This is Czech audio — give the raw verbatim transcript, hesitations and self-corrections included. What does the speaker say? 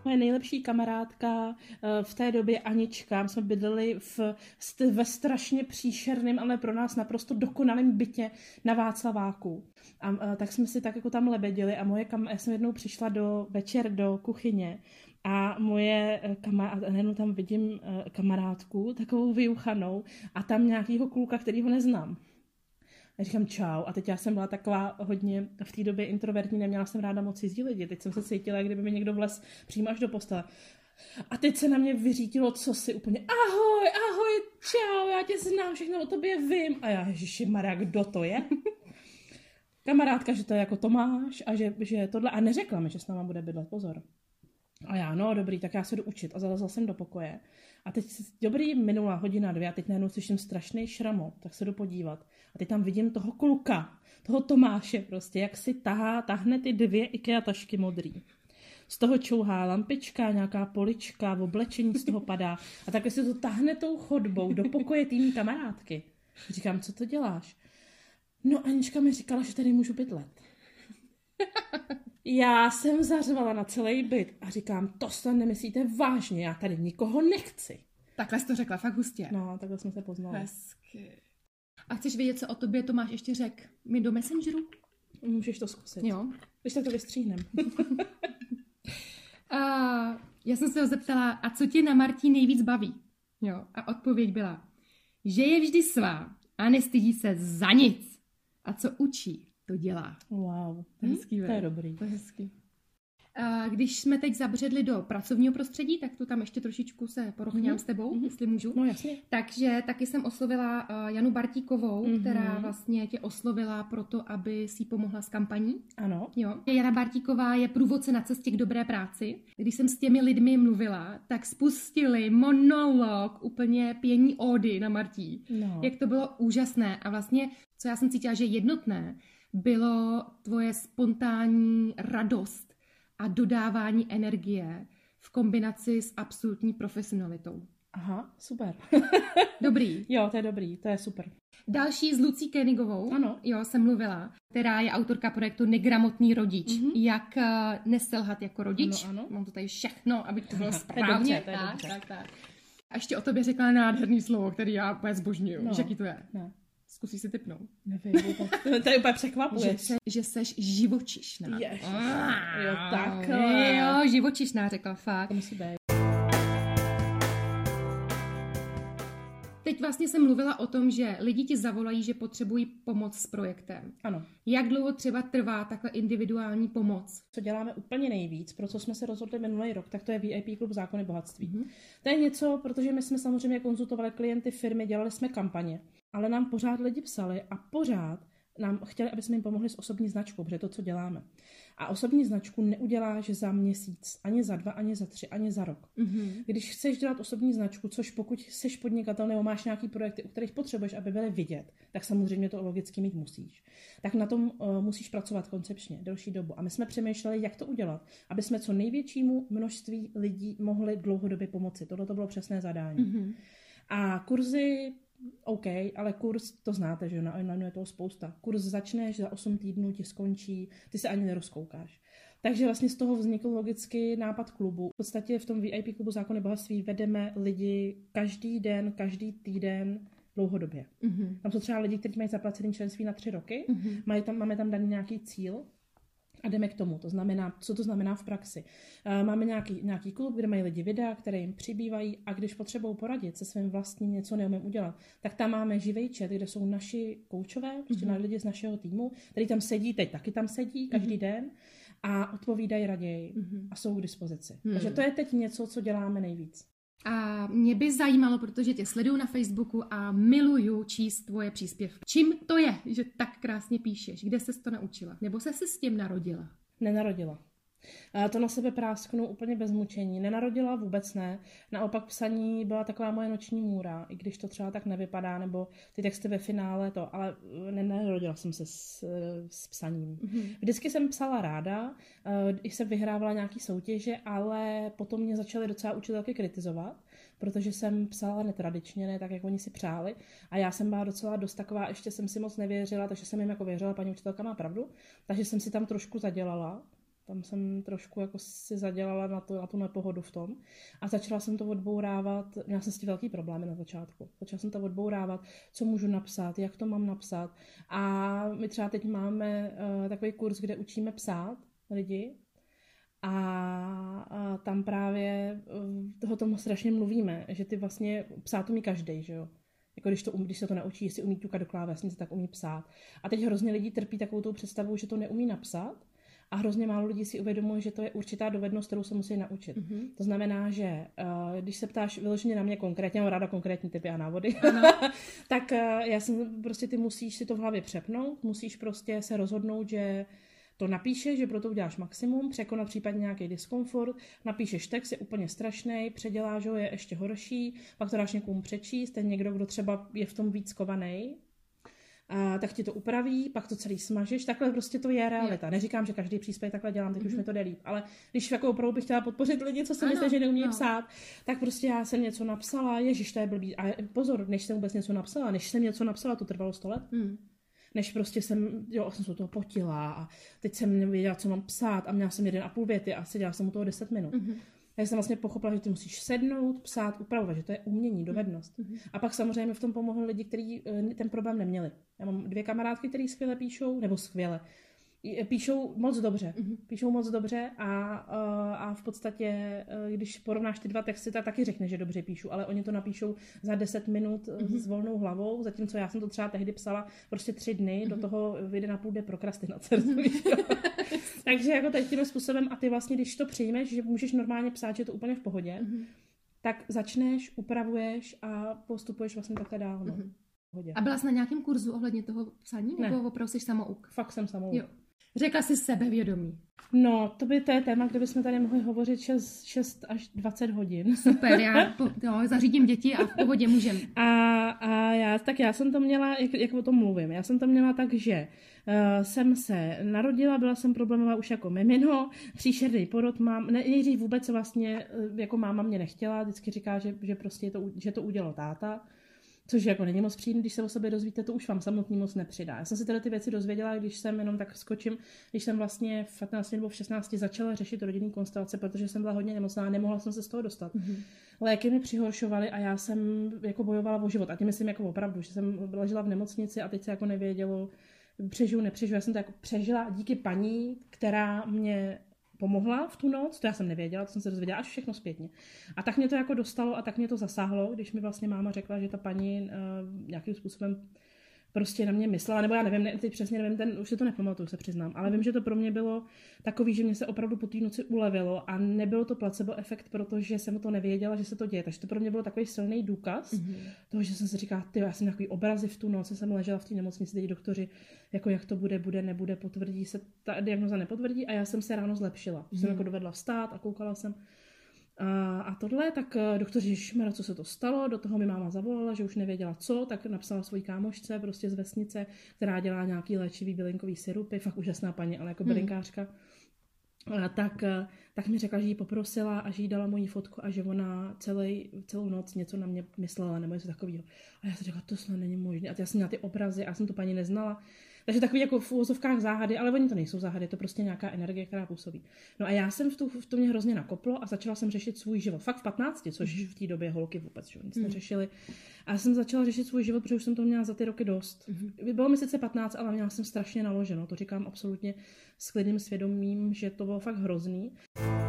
moje nejlepší kamarádka v té době Anička, my jsme bydleli v, ve strašně příšerném, ale pro nás naprosto dokonalém bytě na Václaváku. A, a tak jsme si tak jako tam lebedili a moje kam, já jsem jednou přišla do večer do kuchyně a moje kamarádka, nejenom tam vidím kamarádku, takovou vyuchanou a tam nějakýho kluka, kterýho neznám. A říkám čau. A teď já jsem byla taková hodně v té době introvertní, neměla jsem ráda moc cizí lidi. Teď jsem se cítila, jak kdyby mi někdo vlez přímo až do postele. A teď se na mě vyřítilo cosi úplně ahoj, ahoj, čau, já tě znám, všechno o tobě vím. A já, ježišmarja, kdo to je? Kamarádka, že to je jako Tomáš a že, že tohle. A neřekla mi, že s náma bude bydlet, pozor. A já, no dobrý, tak já se jdu učit. A zalezla jsem do pokoje. A teď, dobrý, minula hodina, dvě, a teď najednou slyším strašný šramot, tak se jdu podívat. A teď tam vidím toho kluka, toho Tomáše prostě, jak si tahá, tahne ty dvě IKEA tašky modrý. Z toho čouhá lampička, nějaká polička, v oblečení z toho padá. A takhle si to tahne tou chodbou do pokoje tými kamarádky. Říkám, co to děláš? No Anička mi říkala, že tady můžu bydlet. Já jsem zařvala na celý byt a říkám, to se nemyslíte vážně, já tady nikoho nechci. Takhle jsi to řekla, fakt hustě. No, takhle jsme se poznali. Hezky. A chceš vědět, co o tobě Tomáš ještě řek? Mi do Messengeru? Můžeš to zkusit. Jo. Když tak to vystříhnem. A já jsem se ho zeptala, a co tě na Martí nejvíc baví? Jo. A odpověď byla, že je vždy svá a nestydí se za nic. A co učí, to dělá. Wow, to je hezký, to je dobrý. To je hezký. A když jsme teď zabředli do pracovního prostředí, tak tu tam ještě trošičku se porochňám mm-hmm. s tebou, mm-hmm. jestli můžu. No jasně. Takže taky jsem oslovila uh, Janu Bartíkovou, mm-hmm. která vlastně tě oslovila proto, aby si pomohla s kampaní. Ano. Jo. Jana Bartíková je průvodce na cestě k dobré práci. Když jsem s těmi lidmi mluvila, tak spustili monolog, úplně pění ódy na Martí. No. Jak to bylo úžasné. A vlastně, co já jsem cítila, že je jednotné, bylo tvoje spontánní radost a dodávání energie v kombinaci s absolutní profesionalitou. Aha, super. Dobrý. Jo, to je dobrý, to je super. Další s Lucí Koenigovou, ano. Jo, jsem mluvila, která je autorka projektu Negramotný rodič. Mm-hmm. Jak uh, neselhat jako rodič. Ano, ano. Mám to tady všechno, aby to bylo správně. To je dobře, to je tak, dobře. tak, tak. A ještě o tobě řekla nádherný slovo, který já úplně zbožňuju. No. Víš, jaký to je? Ne. Zkusíš si tipnout. Nevím, to, to je úplně překvapuje. Že, se, že seš živočišná. Ježiš. Jo, tak. Jo, živočišná, řekla fakt. To musí být. Teď vlastně jsem mluvila o tom, že lidi ti zavolají, že potřebují pomoc s projektem. Ano. Jak dlouho třeba trvá takhle individuální pomoc? Co děláme úplně nejvíc, pro co jsme se rozhodli minulý rok, tak to je V I P klub Zákony bohatství. Mm-hmm. To je něco, protože my jsme samozřejmě konzultovali klienty firmy, dělali jsme kampaně, ale nám pořád lidi psali a pořád nám chtěli, aby jsme jim pomohli s osobní značkou, protože to, co děláme. A osobní značku neuděláš za měsíc, ani za dva, ani za tři, ani za rok. Mm-hmm. Když chceš dělat osobní značku, což pokud jsi podnikatel nebo máš nějaký projekty, u kterých potřebuješ, aby byly vidět, tak samozřejmě to logicky mít musíš. Tak na tom uh, musíš pracovat koncepčně delší dobu. A my jsme přemýšleli, jak to udělat, aby jsme co největšímu množství lidí mohli dlouhodobě pomoci. Tohle to bylo přesné zadání. Mm-hmm. A kurzy OK, ale kurz, to znáte, že na online je toho spousta. Kurz začneš, za osm týdnů ti skončí, ty se ani nerozkoukáš. Takže vlastně z toho vznikl logicky nápad klubu. V podstatě v tom V I P klubu Zákony bohatství vedeme lidi každý den, každý týden dlouhodobě. Mm-hmm. Tam jsou třeba lidi, kteří mají zaplacený členství na tři roky, mm-hmm. mají tam, máme tam daný nějaký cíl, a jdeme k tomu. To znamená, co to znamená v praxi. Máme nějaký, nějaký klub, kde mají lidi videa, které jim přibývají a když potřebují poradit se svým vlastním něco neumím udělat, tak tam máme živý chat, kde jsou naši koučové, prostě mm-hmm. lidi z našeho týmu, který tam sedí, teď taky tam sedí každý mm-hmm. den a odpovídají raději mm-hmm. a jsou k dispozici. Mm-hmm. Takže to je teď něco, co děláme nejvíc. A mě by zajímalo, protože tě sleduju na Facebooku a miluju číst tvoje příspěvky. Čím to je, že tak krásně píšeš? Kde ses to naučila? Nebo se si s tím narodila? Nenarodila. A to na sebe prásknu úplně bez mučení. Nenarodila, vůbec ne. Naopak psaní byla taková moje noční můra, i když to třeba tak nevypadá, nebo ty texty ve finále to, ale nenarodila jsem se s, s psaním. Mm-hmm. Vždycky jsem psala ráda, i jsem vyhrávala nějaký soutěže, ale potom mě začaly docela učitelky kritizovat, protože jsem psala netradičně, ne tak, jak oni si přáli. A já jsem byla docela dost taková, ještě jsem si moc nevěřila, takže jsem jim jako věřila, paní učitelka má pravdu, takže jsem si tam trošku zadělala. Tam jsem trošku jako si zadělala na, to, na tu nepohodu v tom a začala jsem to odbourávat, měla jsem s tím velký problémy na začátku. Začala jsem to odbourávat, co můžu napsat, jak to mám napsat a my třeba teď máme uh, takový kurz, kde učíme psát lidi a, a tam právě uh, toho tomu strašně mluvíme, že ty vlastně psát umí každej, že jo. Jako když, to, když se to naučí, jestli umí ťukat do klávesnice, tak umí psát. A teď hrozně lidí trpí takovou tou představou, že to neumí napsat a hrozně málo lidí si uvědomuje, že to je určitá dovednost, kterou se musí naučit. Mm-hmm. To znamená, že uh, když se ptáš vyloženě na mě konkrétně, mám ráda konkrétní typy a návody, tak uh, já jsem prostě, ty musíš si to v hlavě přepnout, musíš prostě se rozhodnout, že to napíšeš, že pro to uděláš maximum, překonat případně nějaký diskomfort, napíšeš text, je úplně strašný, předěláš ho, je ještě horší, pak to dáš někomu přečíst, ten někdo, kdo třeba je v tom víc kovaný, a tak ti to upraví, pak to celý smažeš, takhle prostě to je realita. Je. Neříkám, že každý příspěvek takhle dělám, teď mm-hmm. už mi to jde líp, ale když jako opravdu bych chtěla podpořit lidi, co si myslí, že neumí no. psát, tak prostě já jsem něco napsala, ježiš, to je blbý. A pozor, než jsem vůbec něco napsala, než jsem něco napsala, to trvalo sto let. Mm. Než prostě jsem, jo, jsem se toho potila a teď jsem nevěděla, co mám psát a měla jsem jeden a půl věty a seděla jsem u toho deset minut. Mm-hmm. Já jsem vlastně pochopila, že ty musíš sednout, psát, upravovat, že to je umění, dovednost. Mm-hmm. A pak samozřejmě v tom pomohli lidi, kteří ten problém neměli. Já mám dvě kamarádky, které skvěle píšou, nebo skvěle, píšou moc dobře. Mm-hmm. Píšou moc dobře a, a v podstatě, když porovnáš ty dva texty, tak taky řekne, že dobře píšu, ale oni to napíšou za deset minut mm-hmm. s volnou hlavou, zatímco já jsem to třeba tehdy psala prostě tři dny, mm-hmm. do toho vyjde na půl dne prokrastinace. Mm-hmm. Takže jako tady tím způsobem a ty vlastně, když to přijmeš, že můžeš normálně psát, že je to úplně v pohodě, mm-hmm. tak začneš, upravuješ a postupuješ vlastně takhle dál. No. Mm-hmm. A byla jsi na nějakém kurzu ohledně toho psaní? Ne. Nebo opravdu jsi samouk? Fakt jsem samouk. Jo. Řekla jsi sebevědomí. No, to by to je téma, kde bychom tady mohli hovořit šest až dvacet hodin. Super, já po, jo, zařídím děti a v pohodě můžem. A, a já, tak já jsem to měla, jak, jak o tom mluvím, já jsem to měla tak, že uh, jsem se narodila, byla jsem problémová už jako mimino, příšerný porod mám, ne, nejdřív vůbec vlastně, jako máma mě nechtěla, vždycky říká, že, že prostě to, že to udělal táta. Což jako není moc příjemný, když se o sobě dozvíte, to už vám samotný moc nepřidá. Já jsem si tyhle ty věci dozvěděla, když jsem jenom tak skočím, když jsem vlastně v patnácti nebo v šestnácti začala řešit rodinný konstelace, protože jsem byla hodně nemocná a nemohla jsem se z toho dostat. Mm-hmm. Léky mi přihoršovaly a já jsem jako bojovala o život. A tím myslím jako opravdu, že jsem ležela v nemocnici a teď se jako nevědělo, přežiju, nepřežiju. Já jsem to jako přežila díky paní, která mě pomohla v tu noc, to já jsem nevěděla, to jsem se dozvěděla až všechno zpětně. A tak mě to jako dostalo a tak mě to zasáhlo, když mi vlastně máma řekla, že ta paní uh, nějakým způsobem prostě na mě myslela, nebo já nevím, ne, teď přesně nevím, ten, už si to nepamatuju, se přiznám, ale vím, že to pro mě bylo takový, že mě se opravdu po té noci ulevilo a nebyl to placebo efekt, protože jsem to nevěděla, že se to děje, takže to pro mě byl takový silný důkaz mm-hmm. toho, že jsem si říkala, ty, já jsem takový obrazy v tu noc, jsem ležela v té nemocnici, teď doktoři, jako jak to bude, bude, nebude, potvrdí se, ta diagnoza nepotvrdí a já jsem se ráno zlepšila, mm-hmm. jsem jako dovedla vstát a koukala jsem. A, a tohle, tak doktor Ježišmara, co se to stalo, do toho mi máma zavolala, že už nevěděla co, tak napsala svojí kámošce prostě z vesnice, která dělá nějaký léčivý bylinkový sirupy, fakt úžasná paní, ale jako hmm. bylinkářka. A tak, tak mi řekla, že jí poprosila a že jí dala moji fotku a že ona celý, celou noc něco na mě myslela nebo něco takového. A já jsem řekla, to snad není možné. A já jsem měla ty obrazy a já jsem tu paní neznala. Takže takový jako v úvozovkách záhady, ale oni to nejsou záhady, je to prostě nějaká energie, která působí. No a já jsem v, tu, v tom mě hrozně nakoplo a začala jsem řešit svůj život. Fakt v patnácti, což v té době holky vůbec že, nic mm. neřešily. A já jsem začala řešit svůj život, protože už jsem to měla za ty roky dost. Mm. Bylo mi sice patnáct, ale měla jsem strašně naloženo. To říkám absolutně s klidným svědomím, že to bylo fakt hrozný.